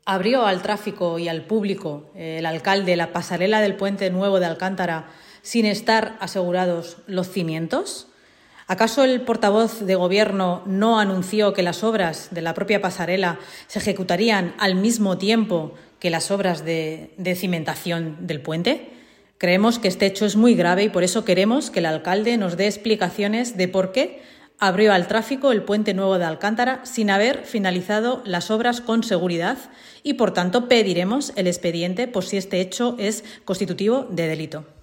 ¿Abrió al tráfico y al público el alcalde la pasarela del Puente Nuevo de Alcántara sin estar asegurados los cimientos? ¿Acaso el portavoz de Gobierno no anunció que las obras de la propia pasarela se ejecutarían al mismo tiempo que las obras de cimentación del puente? Creemos que este hecho es muy grave y por eso queremos que el alcalde nos dé explicaciones de por qué abrió al tráfico el Puente Nuevo de Alcántara sin haber finalizado las obras con seguridad y, por tanto, pediremos el expediente por si este hecho es constitutivo de delito.